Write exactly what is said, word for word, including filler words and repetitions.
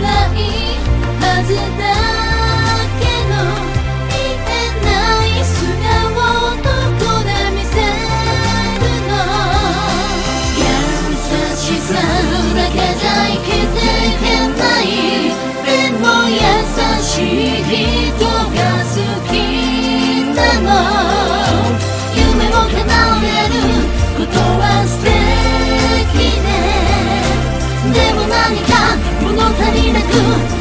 ないはずだけど言えない素顔どこで見せるの優しさだけじゃ生きていけないでも優しい人が好きなの夢を叶えることは素敵ねでも何か物足りなく